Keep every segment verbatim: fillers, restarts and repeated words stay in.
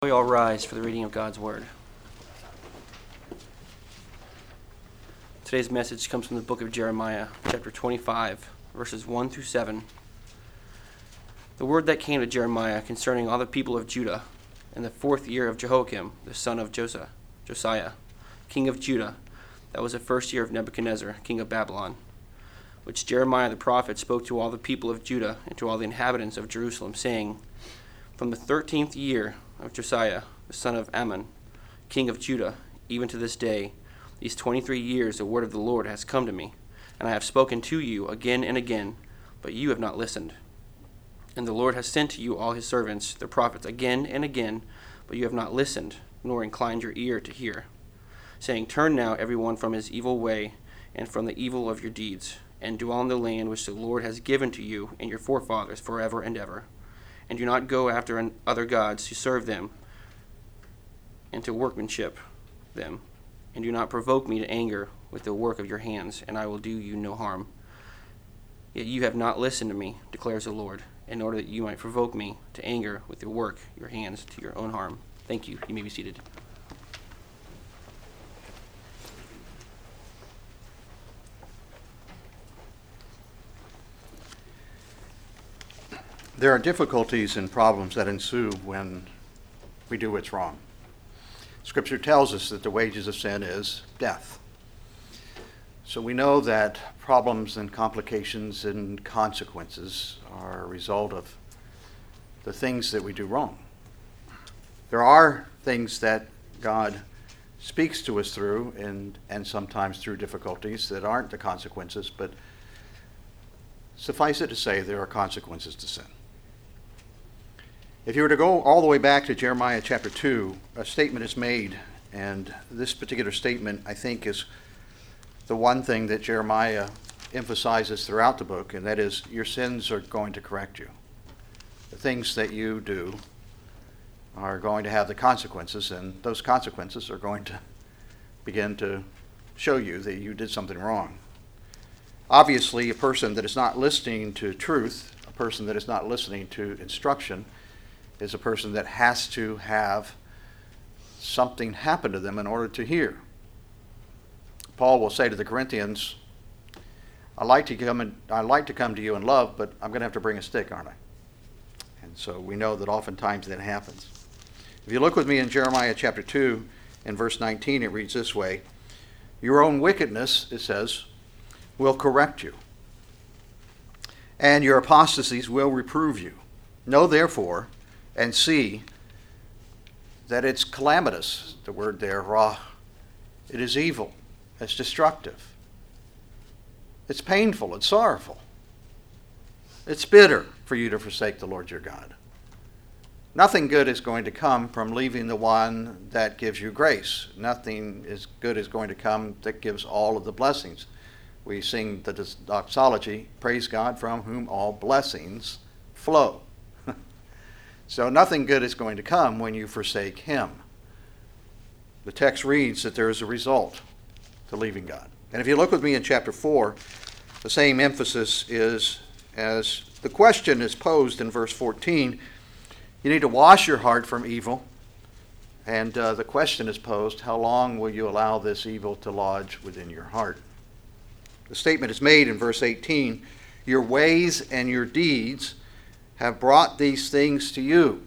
We all rise for the reading of God's Word. Today's message comes from the book of Jeremiah, chapter twenty-five, verses one through seven. The word that came to Jeremiah concerning all the people of Judah in the fourth year of Jehoiakim, the son of Josiah, Josiah, king of Judah, that was the first year of Nebuchadnezzar, king of Babylon, which Jeremiah the prophet spoke to all the people of Judah and to all the inhabitants of Jerusalem, saying, From the thirteenth year of Josiah, the son of Ammon, king of Judah, even to this day, these twenty-three years the word of the Lord has come to me, and I have spoken to you again and again, but you have not listened. And the Lord has sent to you all his servants, the prophets, again and again, but you have not listened, nor inclined your ear to hear, saying, Turn now every one from his evil way, and from the evil of your deeds, and dwell in the land which the Lord has given to you and your forefathers forever and ever. And do not go after other gods to serve them and to workmanship them. And do not provoke me to anger with the work of your hands, and I will do you no harm. Yet you have not listened to me, declares the Lord, in order that you might provoke me to anger with the work of your hands to your own harm. Thank you. You may be seated. There are difficulties and problems that ensue when we do what's wrong. Scripture tells us that the wages of sin is death. So we know that problems and complications and consequences are a result of the things that we do wrong. There are things that God speaks to us through, and, and sometimes through difficulties that aren't the consequences, but suffice it to say there are consequences to sin. If you were to go all the way back to Jeremiah chapter two, a statement is made, and this particular statement, I think, is the one thing that Jeremiah emphasizes throughout the book, and that is, your sins are going to correct you. The things that you do are going to have the consequences, and those consequences are going to begin to show you that you did something wrong. Obviously, a person that is not listening to truth, a person that is not listening to instruction, is a person that has to have something happen to them in order to hear. Paul will say to the Corinthians, I like to come and I like to come to you in love, but I'm going to have to bring a stick, aren't I? And so we know that oftentimes that happens. If you look with me in Jeremiah chapter two, in verse nineteen, it reads this way, Your own wickedness, it says, will correct you, and your apostasies will reprove you. Know therefore, and see that it's calamitous, the word there, ra. It is evil, it's destructive, it's painful, it's sorrowful, it's bitter for you to forsake the Lord your God. Nothing good is going to come from leaving the one that gives you grace. Nothing is good is going to come that gives all of the blessings. We sing the doxology, praise God from whom all blessings flow. So nothing good is going to come when you forsake him. The text reads that there is a result to leaving God. And if you look with me in chapter four, the same emphasis is, as the question is posed in verse fourteen, you need to wash your heart from evil. And uh, the question is posed, how long will you allow this evil to lodge within your heart? The statement is made in verse eighteen, your ways and your deeds have brought these things to you.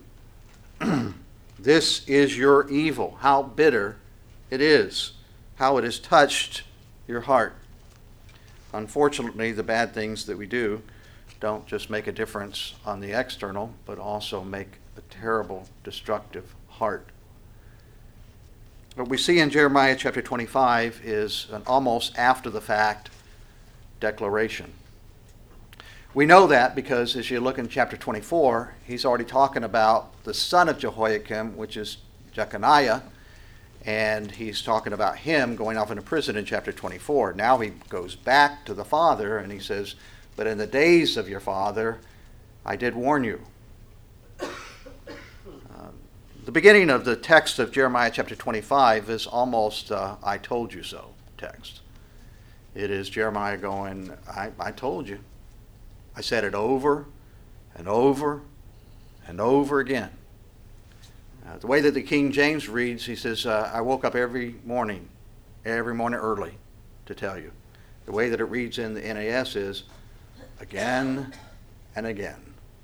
This is your evil. How bitter it is. How it has touched your heart. Unfortunately, the bad things that we do don't just make a difference on the external, but also make a terrible, destructive heart. What we see in Jeremiah chapter twenty-five is an almost after-the-fact declaration. We know that because as you look in chapter twenty-four, he's already talking about the son of Jehoiakim, which is Jeconiah, and he's talking about him going off into prison in chapter twenty-four. Now he goes back to the father and he says, but in the days of your father, I did warn you. Uh, the beginning of the text of Jeremiah chapter twenty-five is almost uh, I told you so text. It is Jeremiah going, I, I told you. I said it over and over and over again. Uh, the way that the King James reads, he says, uh, I woke up every morning, every morning early to tell you. The way that it reads in the N A S is, again and again.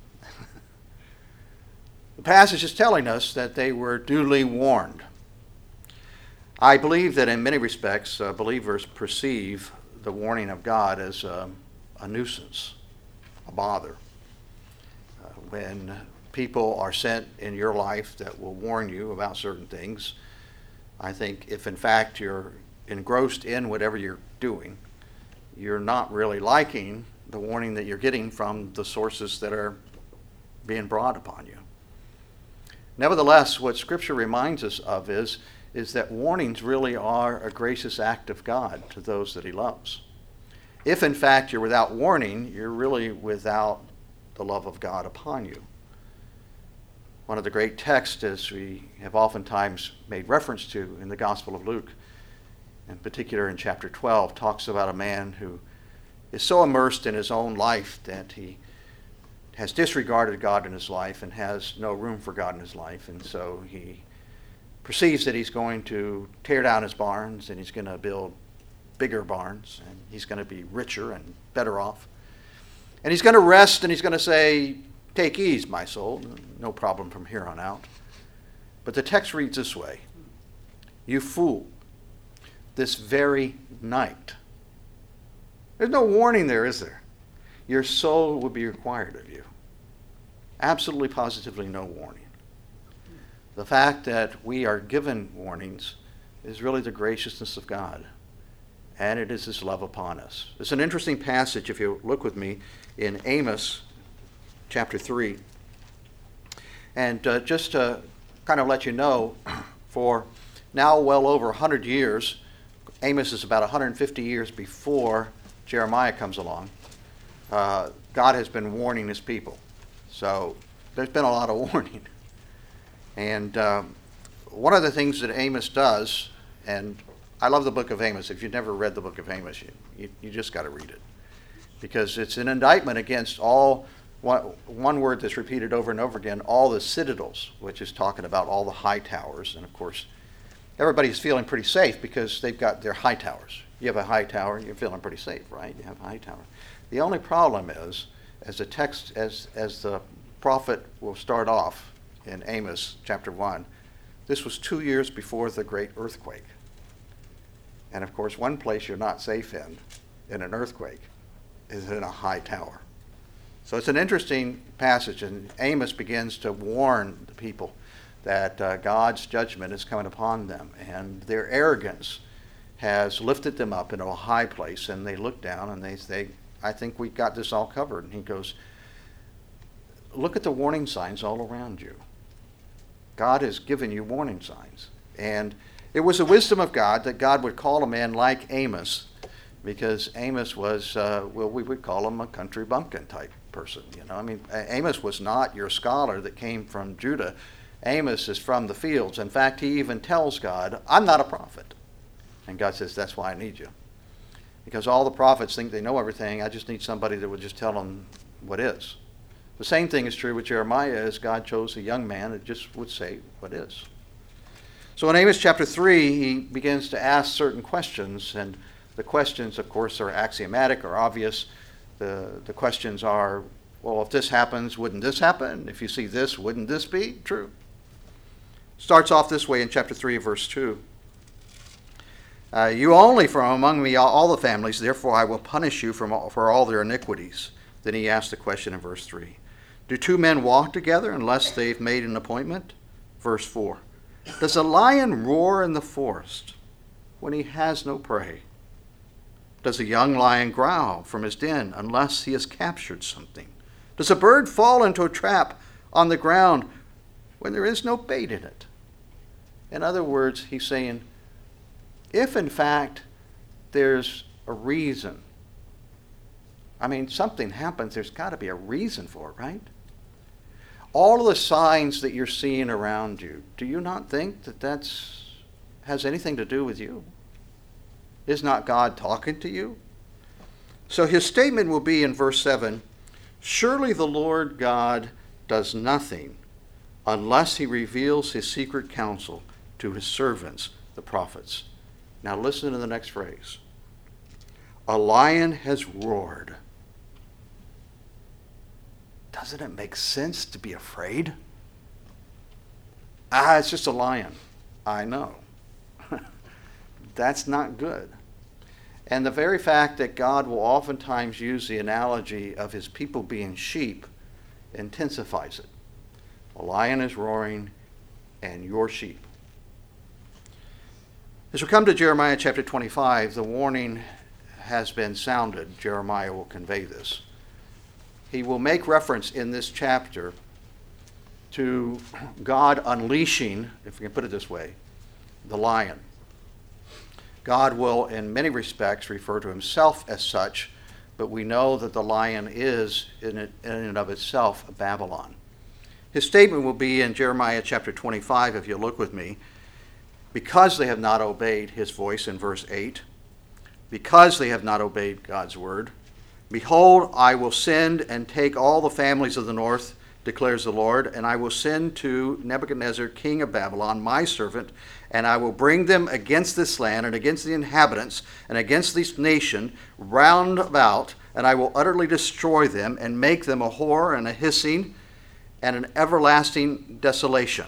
The passage is telling us that they were duly warned. I believe that in many respects, uh, believers perceive the warning of God as uh, a nuisance, a bother. Uh, when people are sent in your life that will warn you about certain things, I think if in fact you're engrossed in whatever you're doing, you're not really liking the warning that you're getting from the sources that are being brought upon you. Nevertheless, what Scripture reminds us of is, is that warnings really are a gracious act of God to those that he loves. If in fact you're without warning, you're really without the love of God upon you. One of the great texts, as we have oftentimes made reference to in the Gospel of Luke, in particular in chapter twelve, talks about a man who is so immersed in his own life that he has disregarded God in his life and has no room for God in his life. And so he perceives that he's going to tear down his barns and he's going to build bigger barns and he's going to be richer and better off. And he's going to rest and he's going to say, take ease, my soul, no problem from here on out. But the text reads this way, you fool, this very night. There's no warning there, is there? Your soul will be required of you. Absolutely, positively no warning. The fact that we are given warnings is really the graciousness of God, and it is his love upon us. It's an interesting passage, if you look with me, in Amos chapter three. And uh, just to kind of let you know, for now well over one hundred years, Amos is about one hundred fifty years before Jeremiah comes along, uh, God has been warning his people. So there's been a lot of warning. And um, one of the things that Amos does, and I love the book of Amos. If you've never read the book of Amos, you, you, you just got to read it. Because it's an indictment against all, one, one word that's repeated over and over again, all the citadels, which is talking about all the high towers. And of course, everybody's feeling pretty safe because they've got their high towers. You have a high tower, you're feeling pretty safe, right? You have a high tower. The only problem is, as the text, as, as the prophet will start off in Amos chapter one, this was two years before the great earthquake. And of course, one place you're not safe in, in an earthquake, is in a high tower. So it's an interesting passage, and Amos begins to warn the people that uh, God's judgment is coming upon them, and their arrogance has lifted them up into a high place, and they look down and they say, I think we've got this all covered. And he goes, look at the warning signs all around you. God has given you warning signs. And it was the wisdom of God that God would call a man like Amos, because Amos was, uh, well, we would call him a country bumpkin type person. You know, I mean, Amos was not your scholar that came from Judah. Amos is from the fields. In fact, he even tells God, I'm not a prophet. And God says, that's why I need you. Because all the prophets think they know everything. I just need somebody that would just tell them what is. The same thing is true with Jeremiah, as God chose a young man that just would say what is. So in Amos chapter three, he begins to ask certain questions. And the questions, of course, are axiomatic or obvious. The, the questions are, well, if this happens, wouldn't this happen? If you see this, wouldn't this be true? Starts off this way in chapter three, verse two. Uh, you only from among me all, all the families, therefore I will punish you from all, for all their iniquities. Then he asked the question in verse three. Do two men walk together unless they've made an appointment? Verse four. Does a lion roar in the forest when he has no prey? Does a young lion growl from his den unless he has captured something? Does a bird fall into a trap on the ground when there is no bait in it? In other words, he's saying, if in fact there's a reason, I mean, something happens, there's got to be a reason for it, right? All of the signs that you're seeing around you, do you not think that that's has anything to do with you? Is not God talking to you? So his statement will be in verse seven, surely the Lord God does nothing unless he reveals his secret counsel to his servants, the prophets. Now listen to the next phrase. A lion has roared. Doesn't it make sense to be afraid? Ah, it's just a lion. I know. That's not good. And the very fact that God will oftentimes use the analogy of his people being sheep intensifies it. A lion is roaring, and you're sheep. As we come to Jeremiah chapter twenty-five, the warning has been sounded. Jeremiah will convey this. He will make reference in this chapter to God unleashing, if we can put it this way, the lion. God will, in many respects, refer to himself as such, but we know that the lion is, in, it, in and of itself, Babylon. His statement will be in Jeremiah chapter twenty-five, if you look with me, because they have not obeyed his voice in verse eight, because they have not obeyed God's word. Behold, I will send and take all the families of the north, declares the Lord, and I will send to Nebuchadnezzar, king of Babylon, my servant, and I will bring them against this land and against the inhabitants and against this nation round about, and I will utterly destroy them and make them a horror and a hissing and an everlasting desolation.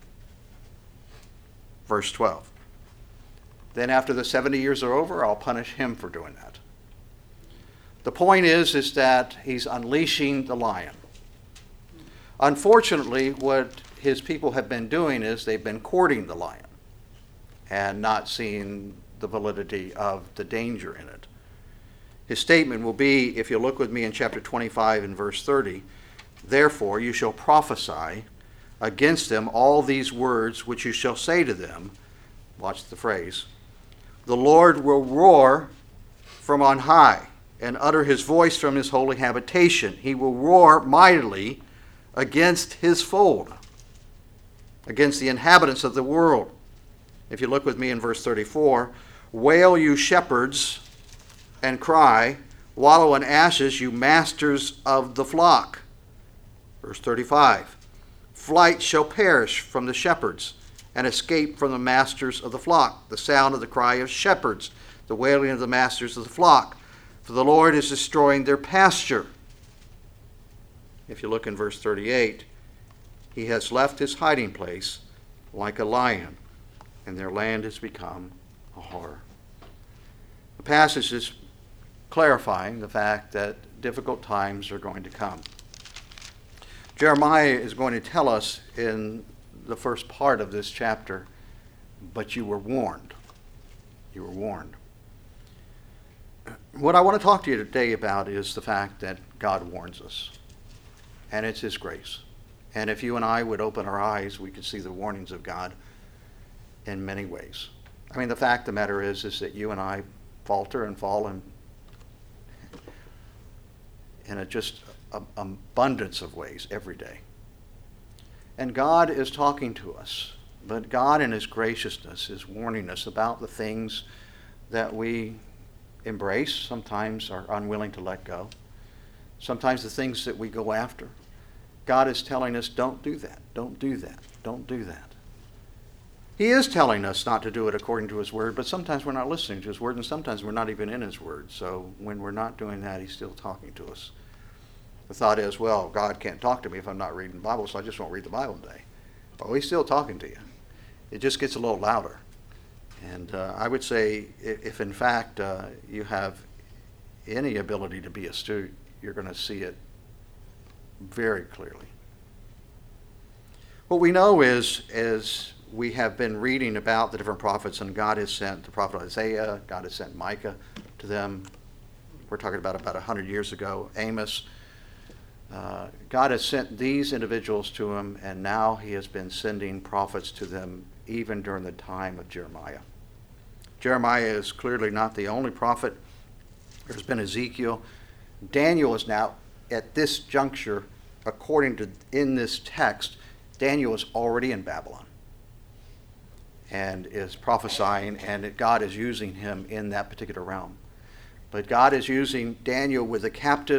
Verse twelve. Then after the seventy years are over, I'll punish him for doing that. The point is, is that he's unleashing the lion. Unfortunately, what his people have been doing is they've been courting the lion and not seeing the validity of the danger in it. His statement will be, if you look with me in chapter twenty-five and verse thirty, therefore you shall prophesy against them all these words which you shall say to them. Watch the phrase. The Lord will roar from on high and utter his voice from his holy habitation. He will roar mightily against his fold, against the inhabitants of the world. If you look with me in verse thirty-four, wail, you shepherds, and cry, wallow in ashes, you masters of the flock. Verse thirty-five, flight shall perish from the shepherds, and escape from the masters of the flock, the sound of the cry of shepherds, the wailing of the masters of the flock. For the Lord is destroying their pasture. If you look in verse thirty-eight, he has left his hiding place like a lion, and their land has become a horror. The passage is clarifying the fact that difficult times are going to come. Jeremiah is going to tell us in the first part of this chapter, but you were warned. You were warned. What I want to talk to you today about is the fact that God warns us, and it's his grace. And if you and I would open our eyes, we could see the warnings of God in many ways. I mean, the fact of the matter is, is that you and I falter and fall in, in a just a, abundance of ways every day. And God is talking to us, but God in his graciousness is warning us about the things that we embrace, sometimes are unwilling to let go, sometimes the things that we go after. God is telling us, don't do that, don't do that, don't do that. He is telling us not to do it according to his word, but sometimes we're not listening to his word, and sometimes we're not even in his word. So when we're not doing that, he's still talking to us. The thought is, well, God can't talk to me if I'm not reading the Bible, so I just won't read the Bible today. Well, he's still talking to you. It just gets a little louder. And uh, I would say, if, if in fact uh, you have any ability to be astute, you're going to see it very clearly. What we know is, as we have been reading about the different prophets, and God has sent the prophet Isaiah, God has sent Micah to them. We're talking about about one hundred years ago, Amos. Uh, God has sent these individuals to him, and now he has been sending prophets to them even during the time of Jeremiah. Jeremiah is clearly not the only prophet. There's been Ezekiel. Daniel is now, at this juncture, according to in this text, Daniel is already in Babylon and is prophesying, and God is using him in that particular realm. But God is using Daniel with the captives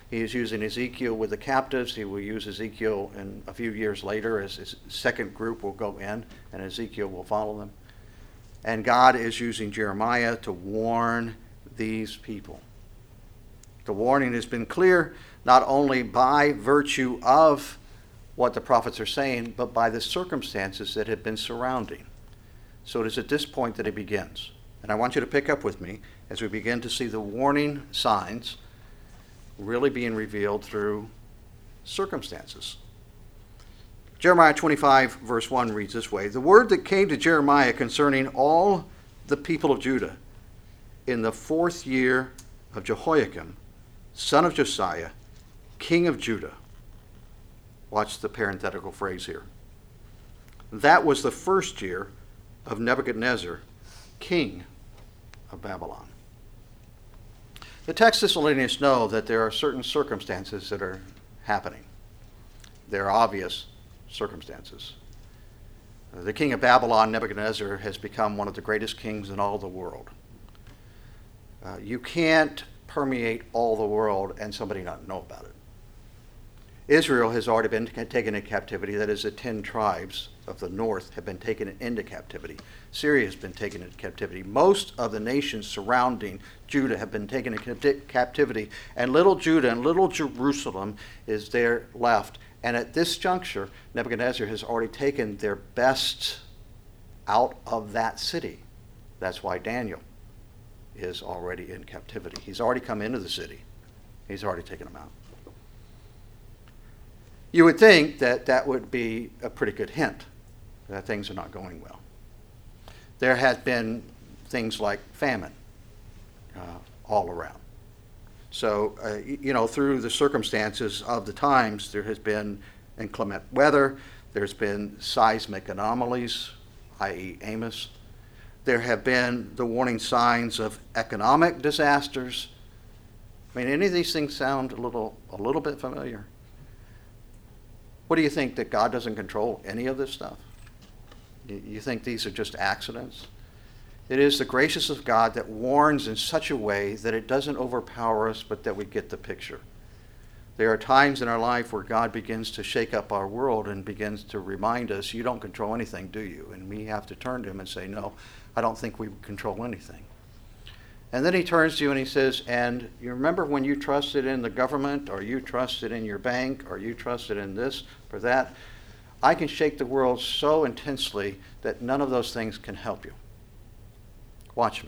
He is using Ezekiel with the captives. He will use Ezekiel in a few years later as his second group will go in, and Ezekiel will follow them. And God is using Jeremiah to warn these people. The warning has been clear, not only by virtue of what the prophets are saying, but by the circumstances that have been surrounding. So it is at this point that it begins. And I want you to pick up with me as we begin to see the warning signs really being revealed through circumstances. Jeremiah twenty-five, verse one reads this way: "The word that came to Jeremiah concerning all the people of Judah in the fourth year of Jehoiakim, son of Josiah, king of Judah." Watch the parenthetical phrase here. "That was the first year of Nebuchadnezzar, king of Babylon." The text is letting us know that there are certain circumstances that are happening. They're obvious circumstances. The king of Babylon, Nebuchadnezzar, has become one of the greatest kings in all the world. Uh, you can't permeate all the world and somebody not know about it. Israel has already been taken into captivity. That is, the ten tribes of the north have been taken into captivity. Syria has been taken into captivity. Most of the nations surrounding Judah have been taken into captivity. And little Judah and little Jerusalem is there left. And at this juncture, Nebuchadnezzar has already taken their best out of that city. That's why Daniel is already in captivity. He's already come into the city. He's already taken them out. You would think that that would be a pretty good hint that things are not going well. There has been things like famine uh, all around. So, uh, you know, through the circumstances of the times, there has been inclement weather, there's been seismic anomalies, that is. Amos. There have been the warning signs of economic disasters. I mean, any of these things sound a little, a little bit familiar? What do you think, that God doesn't control any of this stuff? You think these are just accidents? It is the graciousness of God that warns in such a way that it doesn't overpower us, but that we get the picture. There are times in our life where God begins to shake up our world and begins to remind us, you don't control anything, do you? And we have to turn to him and say, no, I don't think we control anything. And then he turns to you and he says, and you remember when you trusted in the government, or you trusted in your bank, or you trusted in this or that? I can shake the world so intensely that none of those things can help you. Watch me.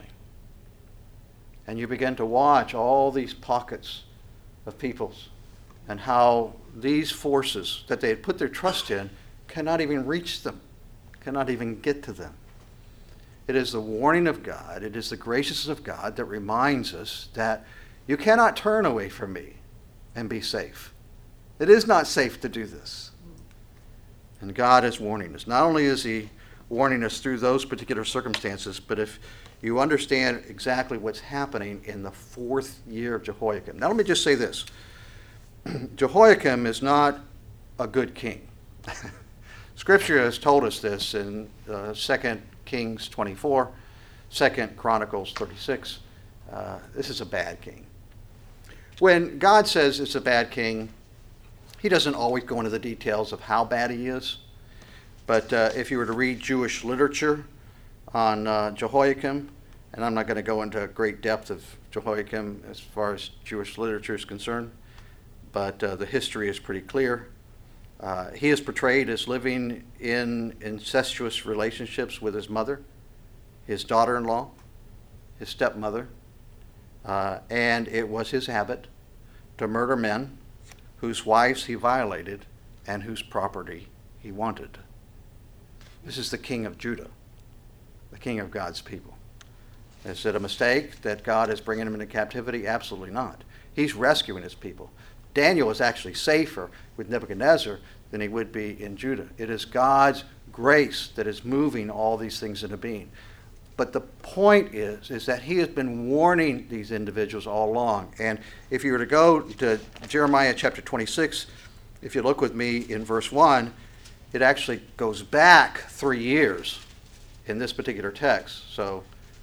And you begin to watch all these pockets of peoples and how these forces that they had put their trust in cannot even reach them, cannot even get to them. It is the warning of God, it is the graciousness of God that reminds us that you cannot turn away from me and be safe. It is not safe to do this. And God is warning us. Not only is he warning us through those particular circumstances, but if you understand exactly what's happening in the fourth year of Jehoiakim. Now let me just say this. Jehoiakim is not a good king. Scripture has told us this in uh, Second Kings twenty-four, Second Chronicles thirty-six. Uh, this is a bad king. When God says it's a bad king, he doesn't always go into the details of how bad he is. But uh, if you were to read Jewish literature on uh, Jehoiakim, and I'm not going to go into great depth of Jehoiakim as far as Jewish literature is concerned, but uh, the history is pretty clear. Uh, he is portrayed as living in incestuous relationships with his mother, his daughter-in-law, his stepmother, uh, and it was his habit to murder men whose wives he violated and whose property he wanted. This is the king of Judah, the king of God's people. Is it a mistake that God is bringing him into captivity? Absolutely not. He's rescuing his people. Daniel is actually safer with Nebuchadnezzar than he would be in Judah. It is God's grace that is moving all these things into being. But the point is, is that he has been warning these individuals all along. And if you were to go to Jeremiah chapter twenty-six, if you look with me in verse one, it actually goes back three years in this particular text. So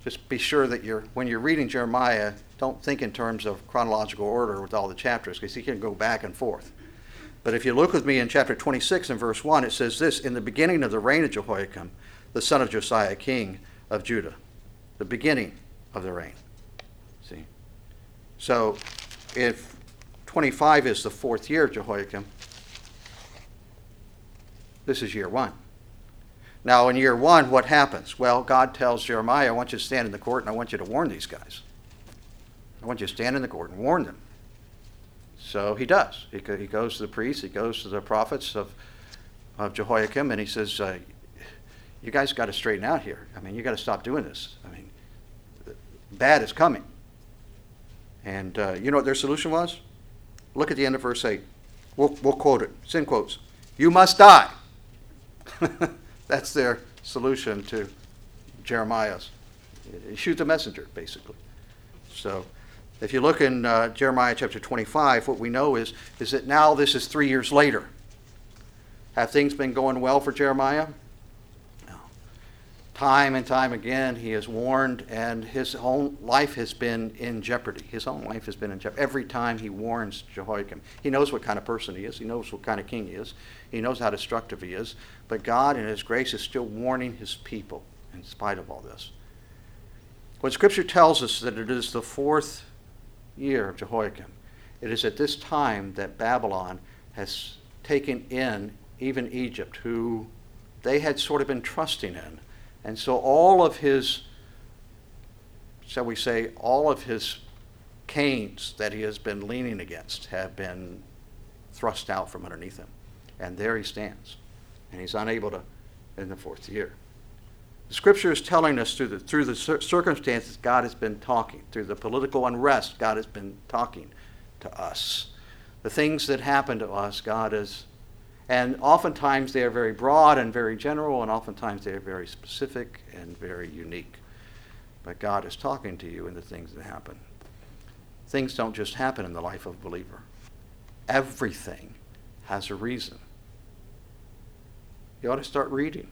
Just be sure that you're, when you're reading Jeremiah, don't think in terms of chronological order with all the chapters, because you can go back and forth. But if you look with me in chapter twenty-six and verse one, it says this: in the beginning of the reign of Jehoiakim, the son of Josiah, king of Judah. The beginning of the reign. See? So if twenty-five is the fourth year of Jehoiakim, this is year one. Now, in year one, what happens? Well, God tells Jeremiah, I want you to stand in the court and I want you to warn these guys. I want you to stand in the court and warn them. So he does. He, he goes to the priests, he goes to the prophets of, of Jehoiakim, and he says, uh, you guys got to straighten out here. I mean, you got to stop doing this. I mean, bad is coming. And uh, you know what their solution was? Look at the end of verse eight. We'll, we'll quote it. It's in quotes. You must die. That's their solution to Jeremiah's. Shoot the messenger, basically. So if you look in uh, Jeremiah chapter twenty-five, what we know is, is that now this is three years later. Have things been going well for Jeremiah? No. Time and time again, he is warned, and his own life has been in jeopardy. His own life has been in jeopardy. Every time he warns Jehoiakim, he knows what kind of person he is. He knows what kind of king he is. He knows how destructive he is. But God, in his grace, is still warning his people in spite of all this. When Scripture tells us that it is the fourth year of Jehoiakim, it is at this time that Babylon has taken in even Egypt, who they had sort of been trusting in. And so all of his, shall we say, all of his canes that he has been leaning against have been thrust out from underneath him. And there he stands. And he's unable to, in the fourth year. The Scripture is telling us through the, through the circumstances God has been talking. Through the political unrest, God has been talking to us. The things that happen to us, God is, and oftentimes they are very broad and very general, and oftentimes they are very specific and very unique. But God is talking to you in the things that happen. Things don't just happen in the life of a believer. Everything has a reason. You ought to start reading.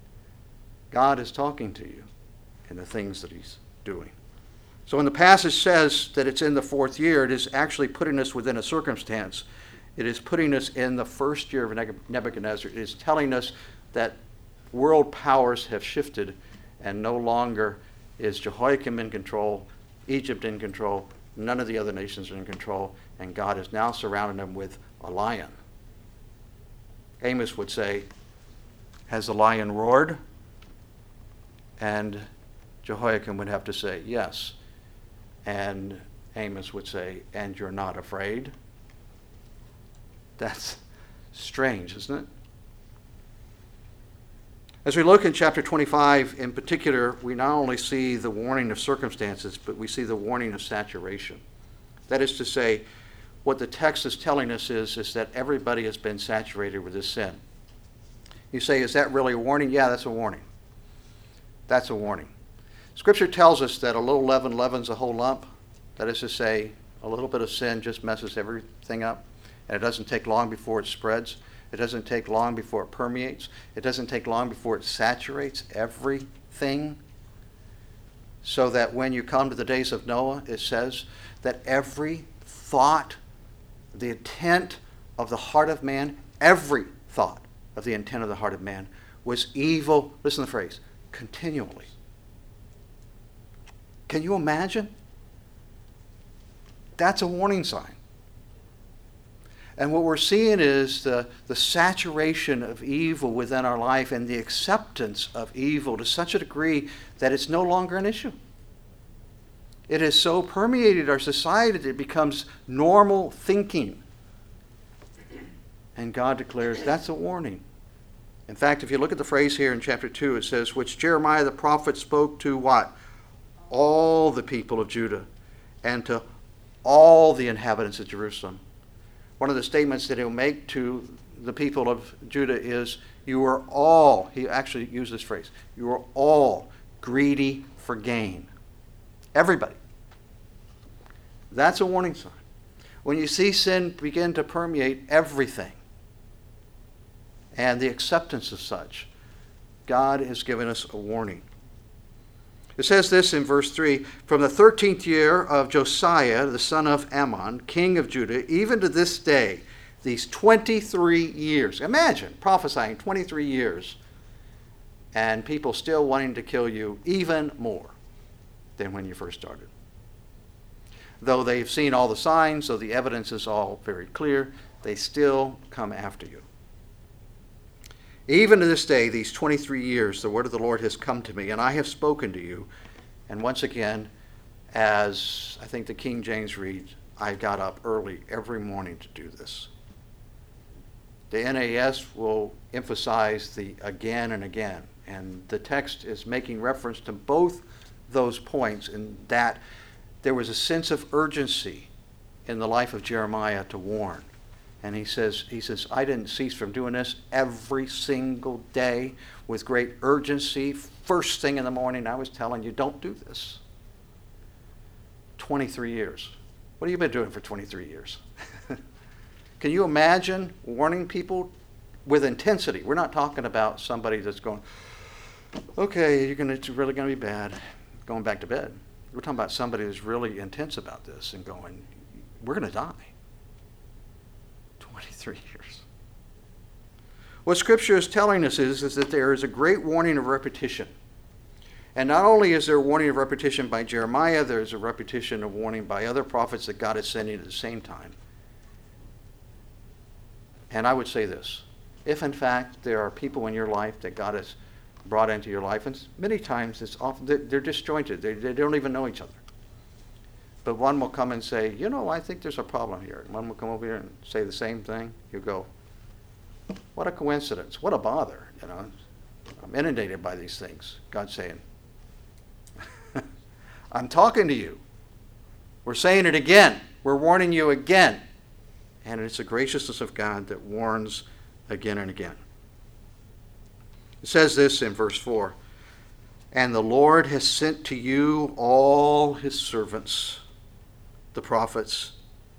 God is talking to you in the things that he's doing. So when the passage says that it's in the fourth year, it is actually putting us within a circumstance. It is putting us in the first year of Nebuchadnezzar. It is telling us that world powers have shifted, and no longer is Jehoiakim in control, Egypt in control, none of the other nations are in control, and God is now surrounding them with a lion. Amos would say, has the lion roared? And Jehoiakim would have to say, yes. And Amos would say, and you're not afraid? That's strange, isn't it? As we look in chapter twenty-five in particular, we not only see the warning of circumstances, but we see the warning of saturation. That is to say, what the text is telling us is, is that everybody has been saturated with this sin. You say, is that really a warning? Yeah, that's a warning. That's a warning. Scripture tells us that a little leaven leavens a whole lump. That is to say, a little bit of sin just messes everything up. And it doesn't take long before it spreads. It doesn't take long before it permeates. It doesn't take long before it saturates everything. So that when you come to the days of Noah, it says that every thought, the intent of the heart of man, every thought of the intent of the heart of man was evil, listen to the phrase, continually. Can you imagine? That's a warning sign. And what we're seeing is the, the saturation of evil within our life and the acceptance of evil to such a degree that it's no longer an issue. It has so permeated our society that it becomes normal thinking. And God declares that's a warning. In fact, if you look at the phrase here in chapter two, it says, which Jeremiah the prophet spoke to what? All the people of Judah and to all the inhabitants of Jerusalem. One of the statements that he'll make to the people of Judah is, you are all, he actually used this phrase, you are all greedy for gain. Everybody. That's a warning sign. When you see sin begin to permeate everything and the acceptance of such, God has given us a warning. It says this in verse three, from the thirteenth year of Josiah, the son of Ammon, king of Judah, even to this day, these twenty-three years. Imagine prophesying twenty-three years and people still wanting to kill you even more than when you first started. Though they've seen all the signs, though the evidence is all very clear, they still come after you. Even to this day, these twenty-three years, the word of the Lord has come to me, and I have spoken to you. And once again, as I think the King James reads, I got up early every morning to do this. The N A S will emphasize the again and again, and the text is making reference to both those points in that there was a sense of urgency in the life of Jeremiah to warn. And he says, he says, I didn't cease from doing this every single day with great urgency. First thing in the morning, I was telling you, don't do this. twenty-three years. What have you been doing for twenty-three years? Can you imagine warning people with intensity? We're not talking about somebody that's going, okay, you're gonna, it's really going to be bad, going back to bed. We're talking about somebody that's really intense about this and going, we're going to die. twenty-three years. What Scripture is telling us is, is that there is a great warning of repetition. And not only is there a warning of repetition by Jeremiah, there is a repetition of warning by other prophets that God is sending at the same time. And I would say this, if in fact there are people in your life that God has brought into your life, and many times it's often, they're, they're disjointed, they, they don't even know each other. But one will come and say, you know, I think there's a problem here. And one will come over here and say the same thing. You go, what a coincidence, what a bother, you know. I'm inundated by these things. God's saying, I'm talking to you. We're saying it again. We're warning you again. And it's the graciousness of God that warns again and again. It says this in verse four, and the Lord has sent to you all his servants, the prophets,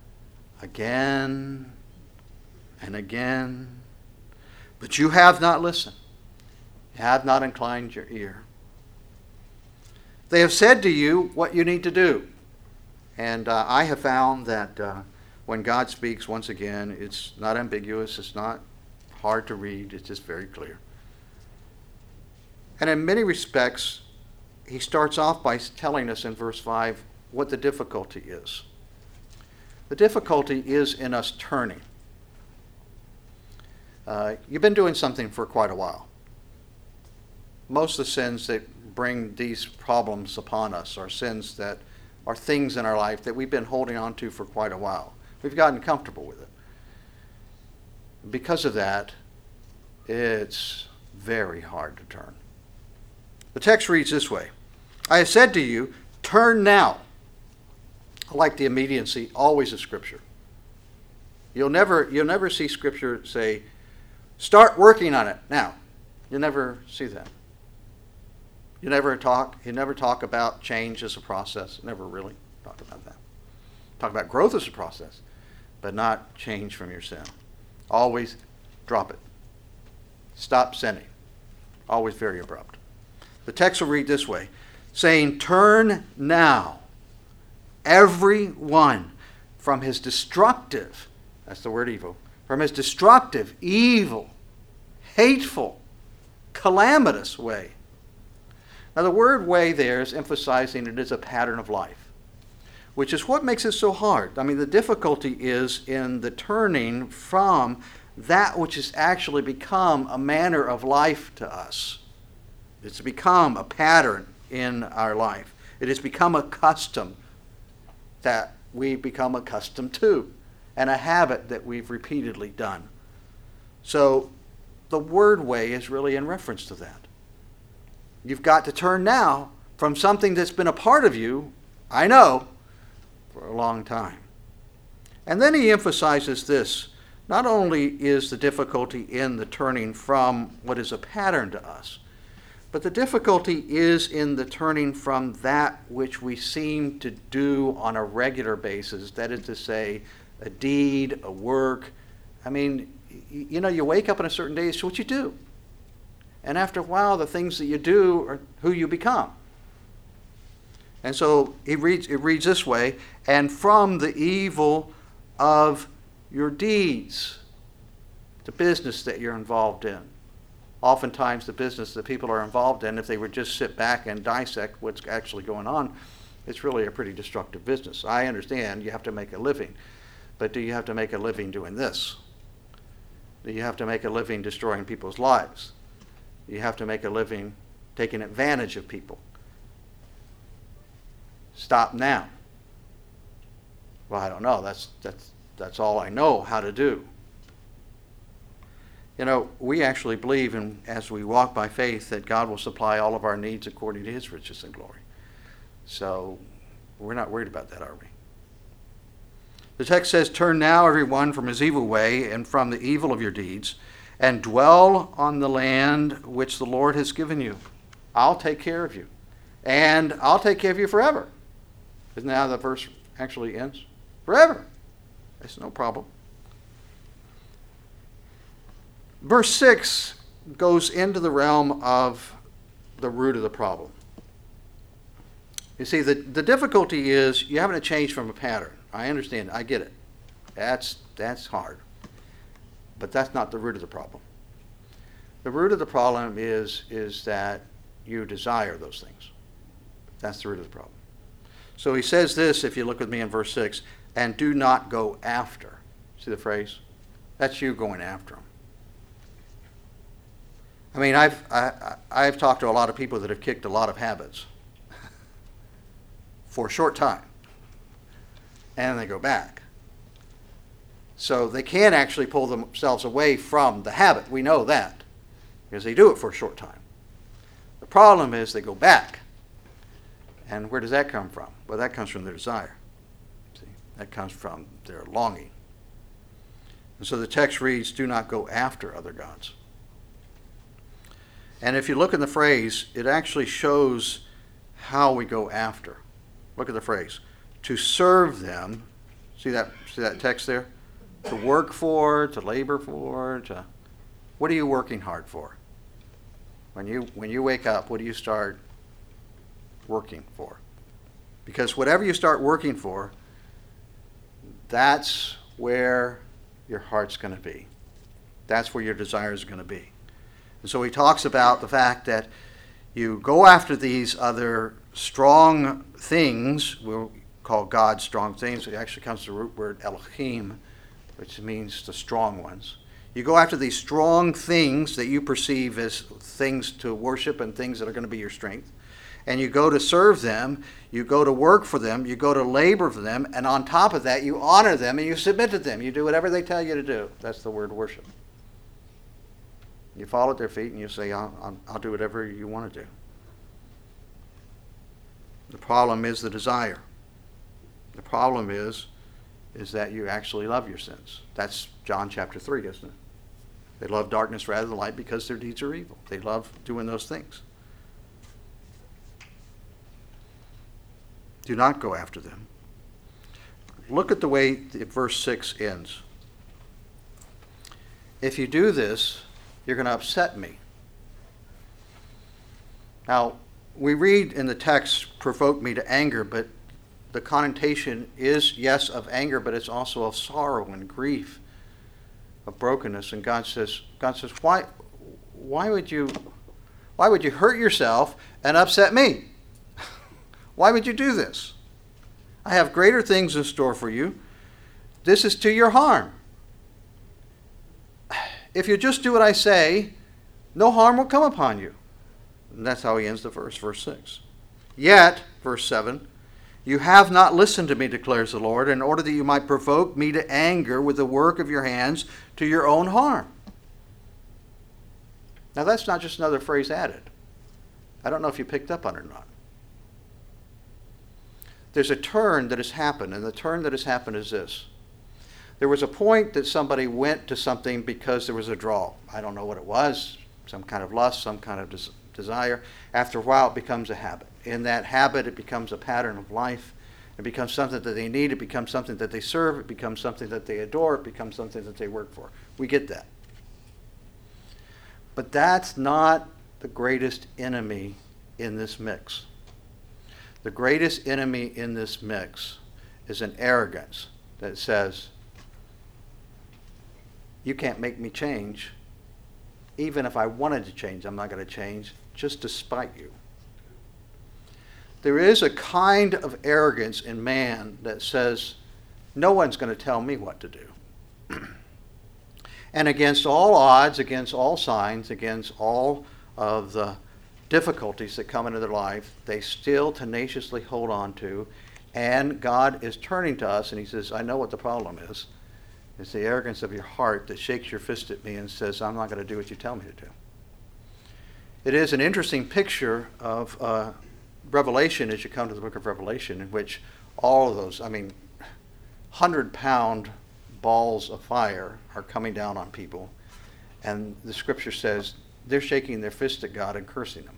again and again, but you have not listened, you have not inclined your ear. They have said to you what you need to do. And uh, I have found that uh, when God speaks, once again, it's not ambiguous, it's not hard to read, it's just very clear. And in many respects, he starts off by telling us in verse five what the difficulty is. The difficulty is in us turning. Uh, you've been doing something for quite a while. Most of the sins that bring these problems upon us are sins that are things in our life that we've been holding on to for quite a while. We've gotten comfortable with it. Because of that, it's very hard to turn. The text reads this way, I have said to you, turn now. I like the immediacy always of Scripture. You'll never, you'll never see Scripture say, start working on it now. You'll never see that. You never talk, you never talk about change as a process. Never really talk about that. Talk about growth as a process, but not change from your sin. Always drop it. Stop sinning. Always very abrupt. The text will read this way, saying, turn now, every one from his destructive, that's the word evil, from his destructive, evil, hateful, calamitous way. Now the word way there is emphasizing it is a pattern of life, which is what makes it so hard. I mean, the difficulty is in the turning from that which has actually become a manner of life to us. It's become a pattern in our life. It has become a custom that we become accustomed to, and a habit that we've repeatedly done. So the word way is really in reference to that. You've got to turn now from something that's been a part of you, I know, for a long time. And then he emphasizes this. Not only is the difficulty in the turning from what is a pattern to us, but the difficulty is in the turning from that which we seem to do on a regular basis, that is to say, a deed, a work. I mean, you know, you wake up on a certain day, it's what you do. And after a while, the things that you do are who you become. And so he reads, it reads this way, and from the evil of your deeds, the business that you're involved in. Oftentimes the business that people are involved in, if they would just sit back and dissect what's actually going on, it's really a pretty destructive business. I understand you have to make a living, but do you have to make a living doing this? Do you have to make a living destroying people's lives? Do you have to make a living taking advantage of people? Stop now. Well, I don't know. That's, that's, that's all I know how to do. You know, we actually believe, in, as we walk by faith, that God will supply all of our needs according to his riches and glory. So we're not worried about that, are we? The text says, turn now everyone from his evil way and from the evil of your deeds, and dwell on the land which the Lord has given you. I'll take care of you. And I'll take care of you forever. Isn't that how the verse actually ends? Forever. That's no problem. Verse six goes into the realm of the root of the problem. You see, the, the difficulty is you haven't changed from a pattern. I understand. I get it. That's, that's hard. But that's not the root of the problem. The root of the problem is, is that you desire those things. That's the root of the problem. So he says this, if you look with me in verse six, and do not go after. See the phrase? That's you going after them. I mean, I've, I, I've talked to a lot of people that have kicked a lot of habits for a short time, and they go back. So they can actually pull themselves away from the habit. We know that, because they do it for a short time. The problem is they go back. And where does that come from? Well, that comes from their desire. See, that comes from their longing. And so the text reads, do not go after other gods. And if you look in the phrase, it actually shows how we go after. Look at the phrase. To serve them. See that, see that text there? To work for, to labor for, to... What are you working hard for? When you, when you wake up, what do you start working for? Because whatever you start working for, that's where your heart's going to be. That's where your desire is going to be. And so he talks about the fact that you go after these other strong things. We'll call God strong things. It actually comes from the root word Elohim, which means the strong ones. You go after these strong things that you perceive as things to worship and things that are going to be your strength. And you go to serve them, you go to work for them, you go to labor for them, and on top of that, you honor them and you submit to them. You do whatever they tell you to do. That's the word worship. You fall at their feet and you say, I'll, I'll, I'll do whatever you want to do. The problem is the desire. The problem is, is that you actually love your sins. That's John chapter three, isn't it? They love darkness rather than light because their deeds are evil. They love doing those things. Do not go after them. Look at the way verse six ends. If you do this, you're going to upset me. Now, we read in the text, provoke me to anger, but the connotation is, yes, of anger, but it's also of sorrow and grief, of brokenness. And God says, God says, why, why would you, why would you hurt yourself and upset me? Why would you do this? I have greater things in store for you. This is to your harm. If you just do what I say, no harm will come upon you. And that's how he ends the verse, verse six. Yet, verse seven, you have not listened to me, declares the Lord, in order that you might provoke me to anger with the work of your hands to your own harm. Now that's not just another phrase added. I don't know if you picked up on it or not. There's a turn that has happened, and the turn that has happened is this. There was a point that somebody went to something because there was a draw. I don't know what it was, some kind of lust, some kind of des- desire. After a while, it becomes a habit. In that habit, it becomes a pattern of life. It becomes something that they need. It becomes something that they serve. It becomes something that they adore. It becomes something that they work for. We get that. But that's not the greatest enemy in this mix. The greatest enemy in this mix is an arrogance that says, you can't make me change. Even if I wanted to change, I'm not going to change, just to spite you. There is a kind of arrogance in man that says, no one's going to tell me what to do. And against all odds, against all signs, against all of the difficulties that come into their life, they still tenaciously hold on to. And God is turning to us and he says, I know what the problem is. It's the arrogance of your heart that shakes your fist at me and says, I'm not going to do what you tell me to do. It is an interesting picture of uh, Revelation as you come to the book of Revelation, in which all of those, I mean, hundred-pound balls of fire are coming down on people. And the scripture says they're shaking their fist at God and cursing him.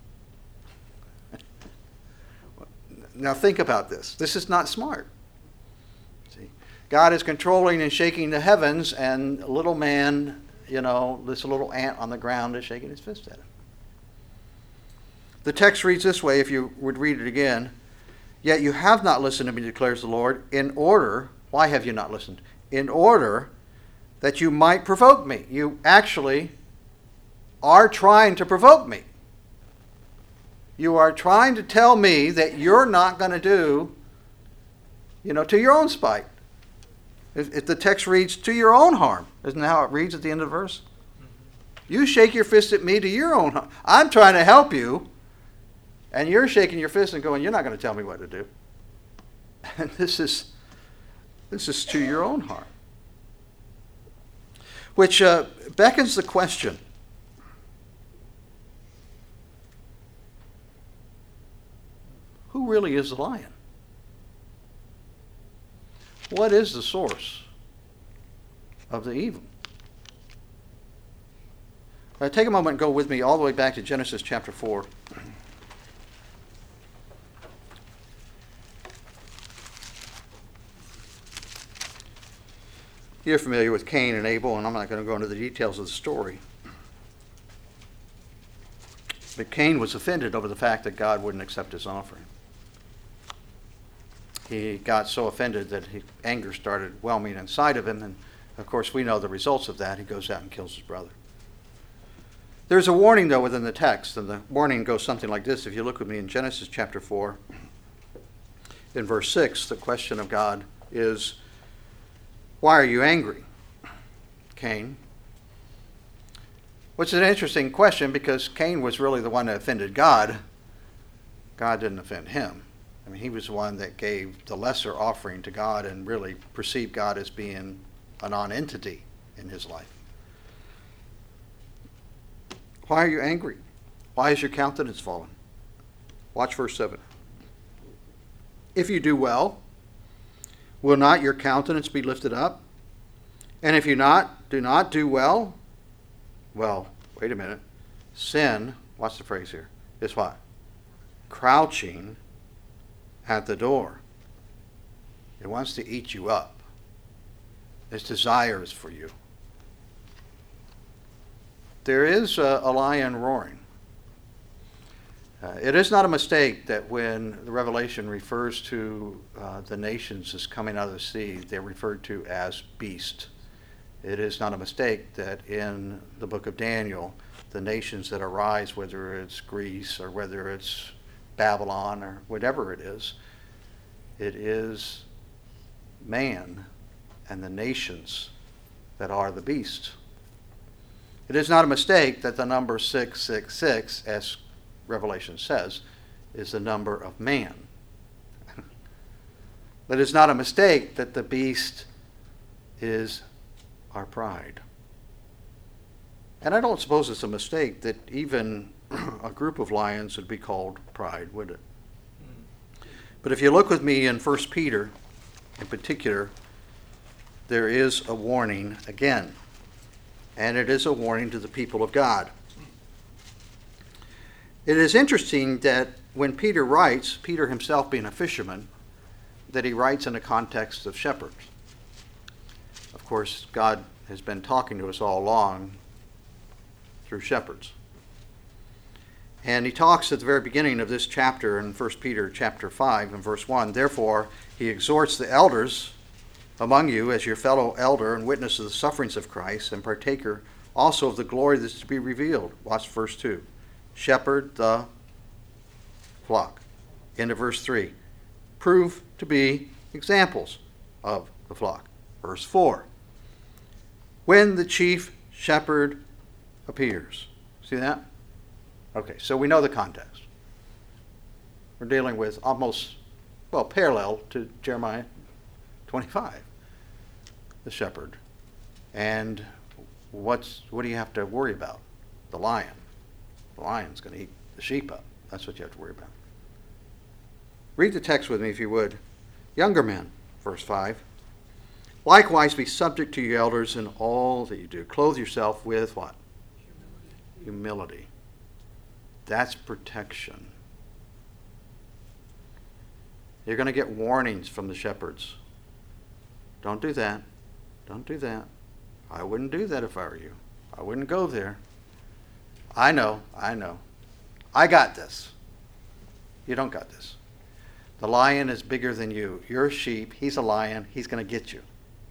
Now think about this. This is not smart. See, God is controlling and shaking the heavens, and a little man, you know, this little ant on the ground is shaking his fist at him. The text reads this way, if you would read it again. Yet you have not listened to me, declares the Lord, in order, why have you not listened? In order that you might provoke me. You actually are trying to provoke me. You are trying to tell me that you're not going to do, you know, to your own spite. If, if the text reads, to your own harm. Isn't that how it reads at the end of the verse? Mm-hmm. You shake your fist at me to your own harm. I'm trying to help you, and you're shaking your fist and going, you're not going to tell me what to do. And this is, this is to your own harm. Which uh, beckons the question, who really is the lion? What is the source of the evil? Uh, take a moment and go with me all the way back to Genesis chapter four. You're familiar with Cain and Abel, and I'm not going to go into the details of the story. But Cain was offended over the fact that God wouldn't accept his offering. He got so offended that he, anger started whelming inside of him, and of course we know the results of that. He goes out and kills his brother. There's a warning, though, within the text, and the warning goes something like this. If you look with me in Genesis chapter four, in verse six, the question of God is, why are you angry, Cain? Which is an interesting question, because Cain was really the one that offended God. God didn't offend him. I mean, he was the one that gave the lesser offering to God and really perceived God as being a non-entity in his life. Why are you angry? Why is your countenance fallen? Watch verse seven. If you do well, will not your countenance be lifted up? And if you not do not do well, well, wait a minute. Sin, what's the phrase here? Is what? Crouching at the door. It wants to eat you up. Its desires for you. There is a, a lion roaring. Uh, it is not a mistake that when the Revelation refers to uh, the nations as coming out of the sea, they're referred to as beast. It is not a mistake that in the book of Daniel, the nations that arise, whether it's Greece or whether it's Babylon or whatever it is, it is man and the nations that are the beast. It is not a mistake that the number six six six, as Revelation says, is the number of man. But it's not a mistake that the beast is our pride. And I don't suppose it's a mistake that even a group of lions would be called pride, would it? But if you look with me in First Peter, in particular, there is a warning again. And it is a warning to the people of God. It is interesting that when Peter writes, Peter himself being a fisherman, that he writes in the context of shepherds. Of course, God has been talking to us all along through shepherds. And he talks at the very beginning of this chapter in First Peter chapter five and verse one. Therefore, he exhorts the elders among you as your fellow elder and witness of the sufferings of Christ and partaker also of the glory that is to be revealed. Watch verse two. Shepherd the flock. Into verse three. Prove to be examples of the flock. Verse four. When the chief shepherd appears. See that? Okay, so we know the context. We're dealing with almost, well, parallel to Jeremiah twenty-five, the shepherd. And what's what do you have to worry about? The lion. The lion's going to eat the sheep up. That's what you have to worry about. Read the text with me if you would. Younger men, verse five. Likewise be subject to your elders in all that you do. Clothe yourself with what? Humility. Humility. That's protection. You're going to get warnings from the shepherds. Don't do that. Don't do that. I wouldn't do that if I were you. I wouldn't go there. I know. I know. I got this. You don't got this. The lion is bigger than you. You're a sheep. He's a lion. He's going to get you.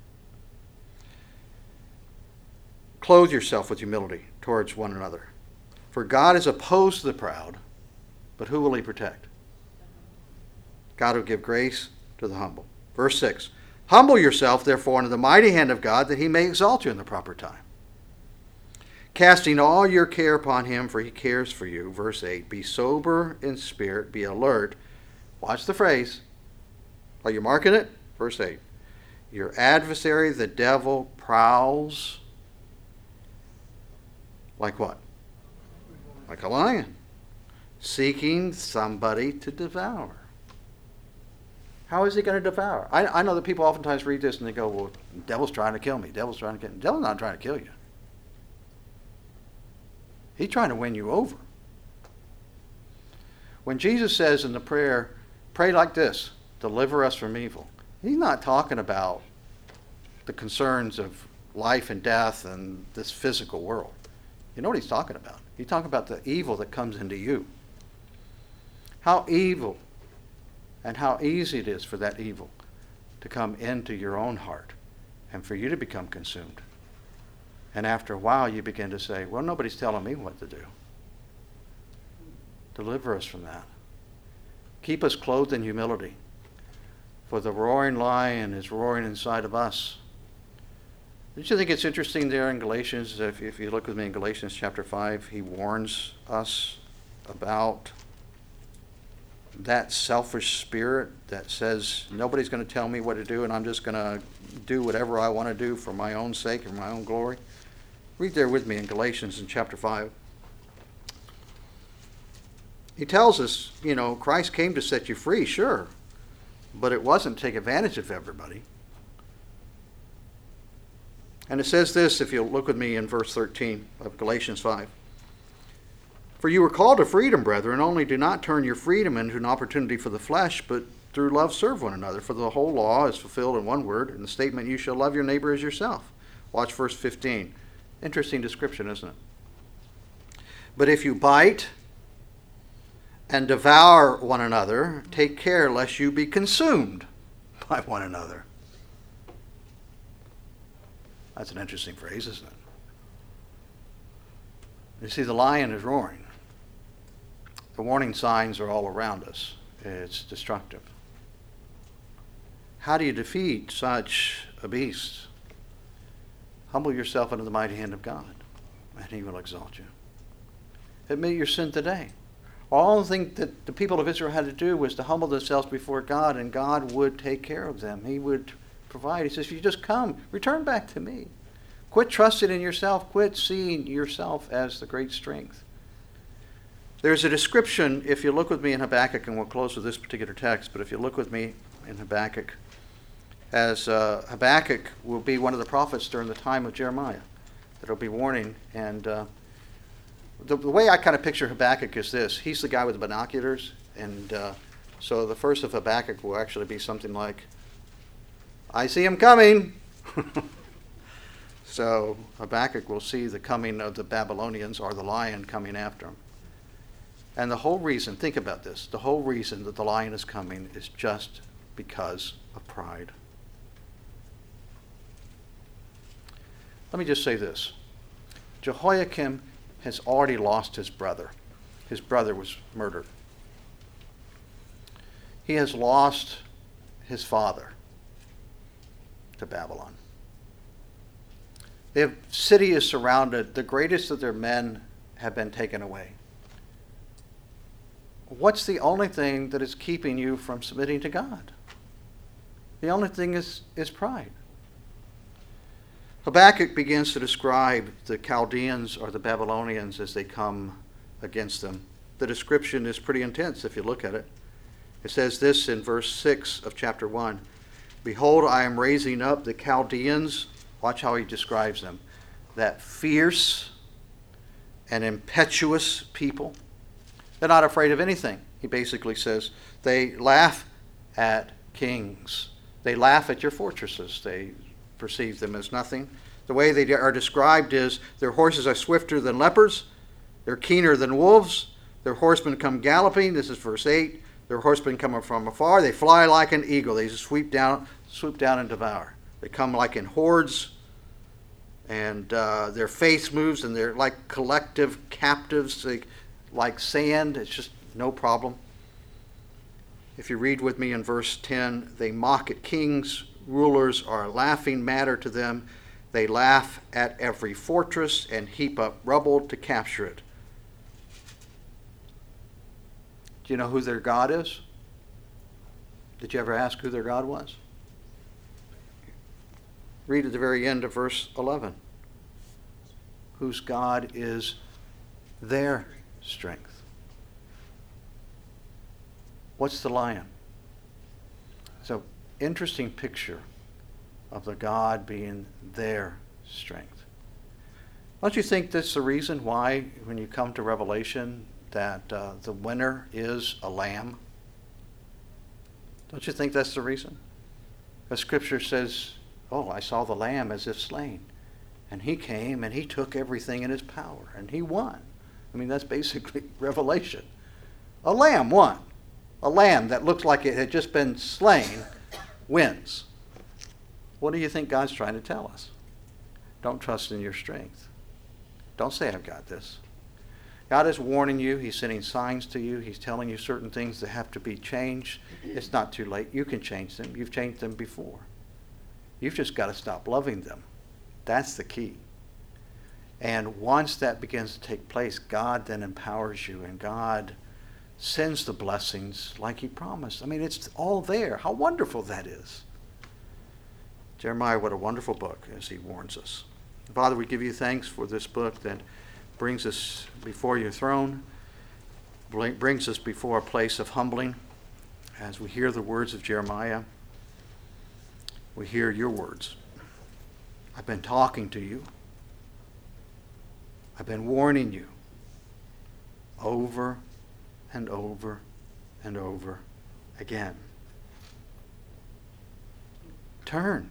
Clothe yourself with humility towards one another. For God is opposed to the proud, but who will he protect? God will give grace to the humble. Verse six. Humble yourself, therefore, under the mighty hand of God, that he may exalt you in the proper time. Casting all your care upon him, for he cares for you. Verse eight. Be sober in spirit, be alert. Watch the phrase. Are you marking it? Verse eight. Your adversary, the devil, prowls like what? Like a lion, seeking somebody to devour. How is he going to devour? I, I know that people oftentimes read this and they go, well, the devil's trying to kill me. The devil's trying to kill me. The devil's not trying to kill you. He's trying to win you over. When Jesus says in the prayer, pray like this, deliver us from evil, he's not talking about the concerns of life and death and this physical world. You know what he's talking about? He's talking about the evil that comes into you. How evil and how easy it is for that evil to come into your own heart and for you to become consumed. And after a while you begin to say, well, nobody's telling me what to do. Deliver us from that. Keep us clothed in humility. For the roaring lion is roaring inside of us. Don't you think it's interesting there in Galatians, if, if you look with me in Galatians chapter five, he warns us about that selfish spirit that says, nobody's going to tell me what to do and I'm just going to do whatever I want to do for my own sake and my own glory. Read there with me in Galatians in chapter five. He tells us, you know, Christ came to set you free, sure, but it wasn't to take advantage of everybody. And it says this, if you'll look with me in verse thirteen of Galatians five. For you were called to freedom, brethren, only do not turn your freedom into an opportunity for the flesh, but through love serve one another. For the whole law is fulfilled in one word, in the statement, you shall love your neighbor as yourself. Watch verse fifteen. Interesting description, isn't it? But if you bite and devour one another, take care lest you be consumed by one another. That's an interesting phrase, isn't it? You see, the lion is roaring. The warning signs are all around us. It's destructive. How do you defeat such a beast? Humble yourself under the mighty hand of God, and he will exalt you. Admit your sin today. All the thing that the people of Israel had to do was to humble themselves before God, and God would take care of them. He would provide. He says, if you just come, return back to me. Quit trusting in yourself. Quit seeing yourself as the great strength. There's a description, if you look with me in Habakkuk, and we'll close with this particular text, but if you look with me in Habakkuk, as uh, Habakkuk will be one of the prophets during the time of Jeremiah that will be warning. And uh, the, the way I kind of picture Habakkuk is this. He's the guy with the binoculars, and uh, so the first of Habakkuk will actually be something like, I see him coming. So Habakkuk will see the coming of the Babylonians, or the lion coming after him. And the whole reason, think about this, the whole reason that the lion is coming is just because of pride. Let me just say this. Jehoiakim has already lost his brother. His brother was murdered. He has lost his father to Babylon. The city is surrounded. The greatest of their men have been taken away. What's the only thing that is keeping you from submitting to God? The only thing is, is pride. Habakkuk begins to describe the Chaldeans or the Babylonians as they come against them. The description is pretty intense if you look at it. It says this in verse six of chapter one. Behold, I am raising up the Chaldeans. Watch how he describes them. That fierce and impetuous people. They're not afraid of anything. He basically says they laugh at kings. They laugh at your fortresses. They perceive them as nothing. The way they are described is their horses are swifter than leopards. They're keener than wolves. Their horsemen come galloping. This is verse eight. Their horsemen come from afar. They fly like an eagle. They just sweep down, swoop down and devour. They come like in hordes. And uh, their face moves, and they're like collective captives, they, like sand. It's just no problem. If you read with me in verse ten, they mock at kings. Rulers are a laughing matter to them. They laugh at every fortress and heap up rubble to capture it. Do you know who their God is? Did you ever ask who their God was? Read at the very end of verse eleven. Whose God is their strength. What's the lion? So, interesting picture of the God being their strength. Don't you think that's the reason why, when you come to Revelation, that uh, the winner is a lamb? Don't you think that's the reason? The scripture says, oh, I saw the lamb as if slain. And he came and he took everything in his power and he won. I mean, that's basically Revelation. A lamb won. A lamb that looked like it had just been slain wins. What do you think God's trying to tell us? Don't trust in your strength. Don't say, I've got this. God is warning you. He's sending signs to you. He's telling you certain things that have to be changed. It's not too late. You can change them. You've changed them before. You've just got to stop loving them. That's the key. And once that begins to take place, God then empowers you, and God sends the blessings like he promised. I mean, it's all there. How wonderful that is. Jeremiah, what a wonderful book, as he warns us. Father, we give you thanks for this book that brings us before your throne, brings us before a place of humbling. As we hear the words of Jeremiah, we hear your words. I've been talking to you. I've been warning you over and over and over again. Turn.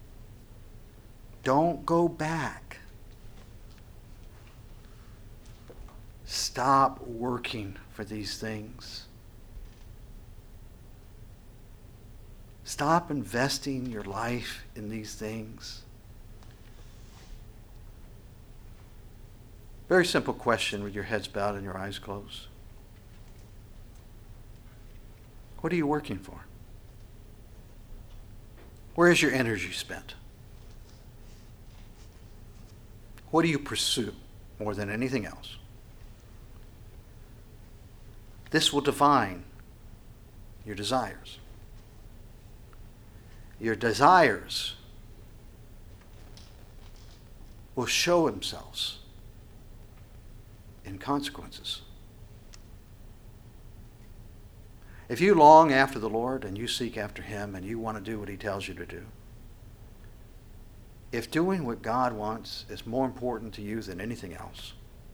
Don't go back. Stop working for these things. Stop investing your life in these things. Very simple question with your heads bowed and your eyes closed. What are you working for? Where is your energy spent? What do you pursue more than anything else? This will define your desires. Your desires will show themselves in consequences. If you long after the Lord and you seek after him and you want to do what he tells you to do, if doing what God wants is more important to you than anything else,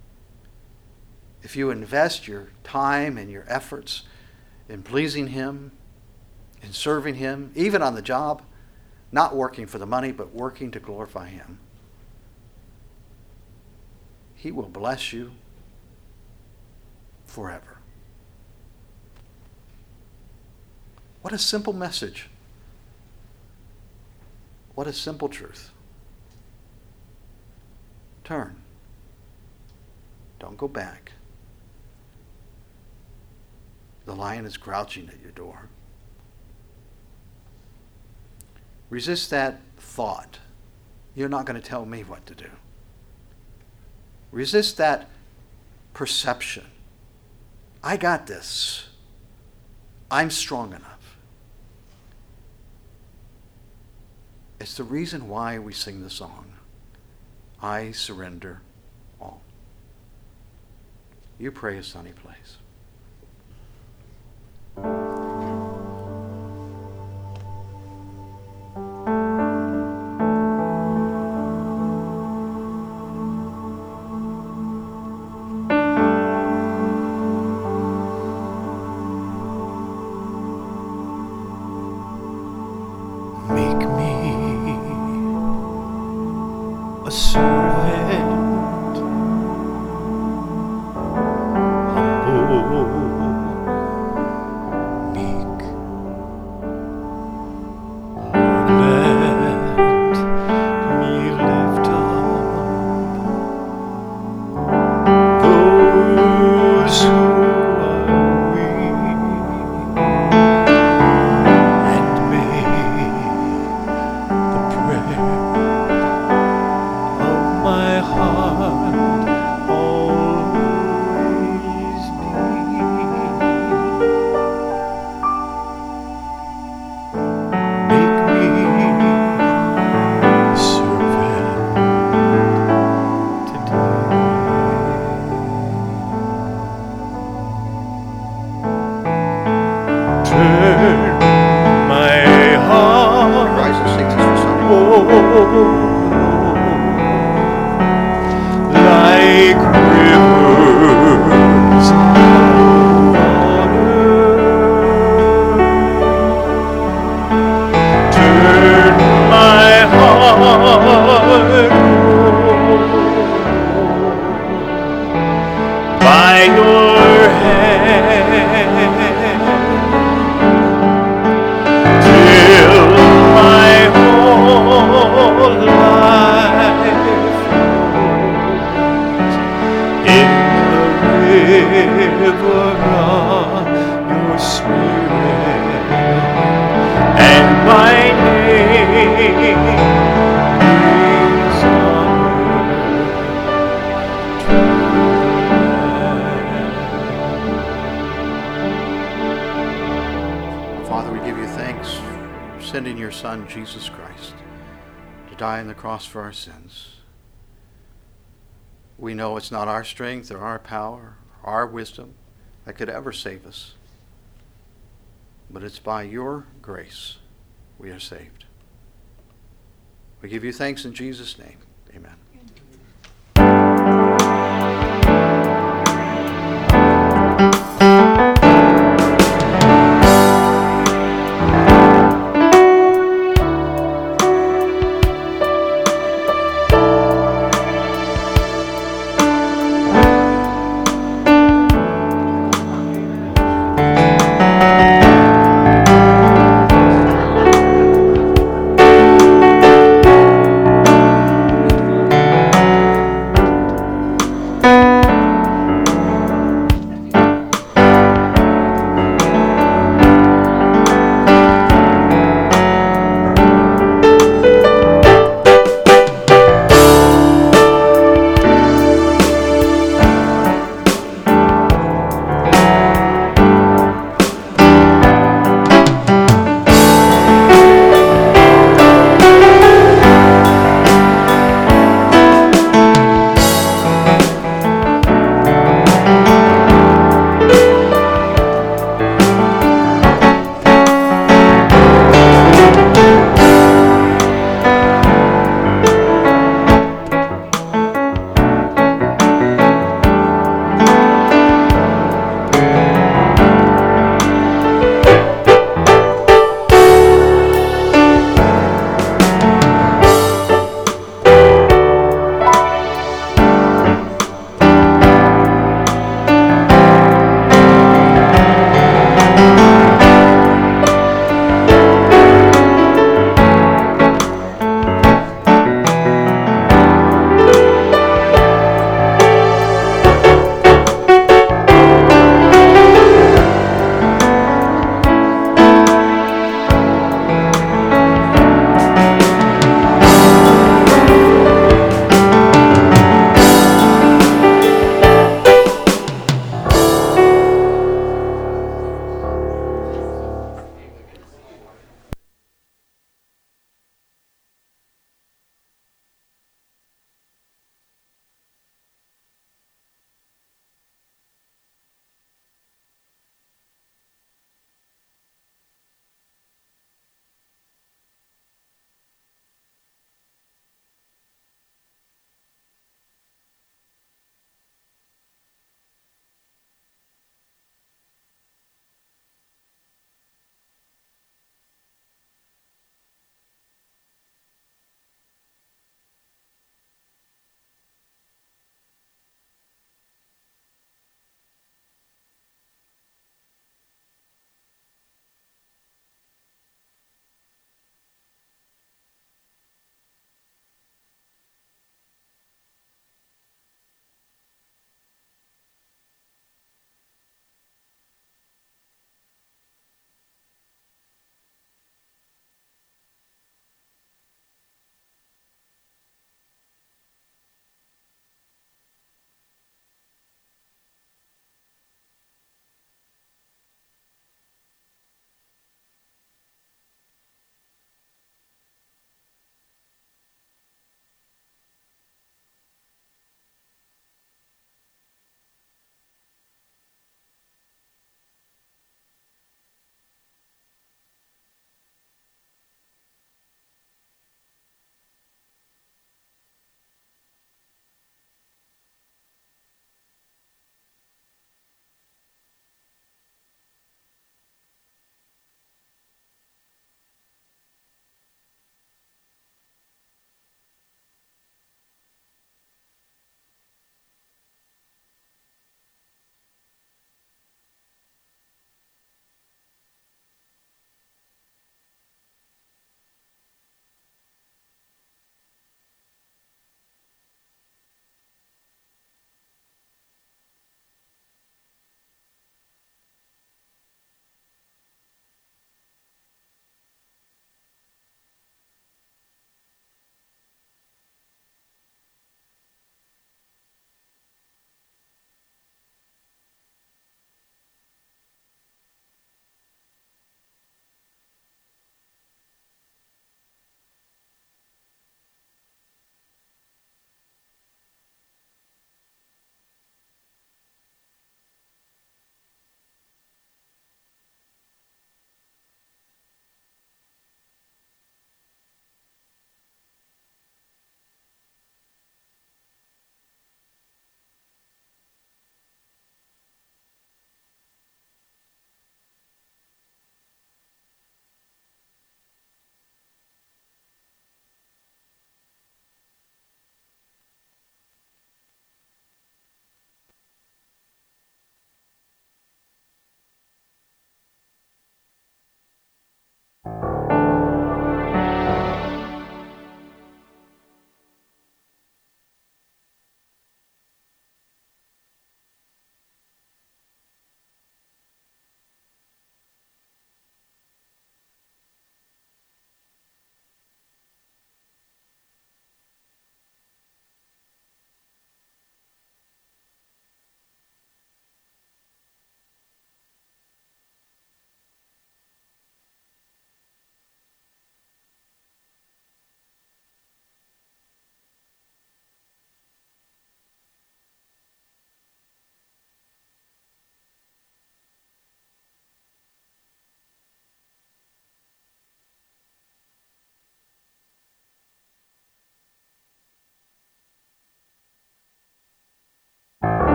if you invest your time and your efforts in pleasing him, in serving him, even on the job, not working for the money, but working to glorify him, he will bless you forever. What a simple message. What a simple truth. Turn. Don't go back. The lion is crouching at your door. Resist that thought. You're not going to tell me what to do. Resist that perception. I got this. I'm strong enough. It's the reason why we sing the song, I surrender all. You pray a sunny place. Make me a servant, humble, meek. Lord, let me lift up those who are weak, and may the prayer of my heart always be. Make me a servant today. Turn my heart, Rise and sing this for Sunday. oh, like rivers of water. Turn my heart, oh, by your hand, till my whole life flows in the river of your spirit, and my name brings honor to the land. Father, we give you thanks for sending your Son, Jesus Christ, to die on the cross for our sins. We know it's not our strength or our power or our wisdom that could ever save us, but it's by your grace we are saved. We give you thanks in Jesus' name. Amen.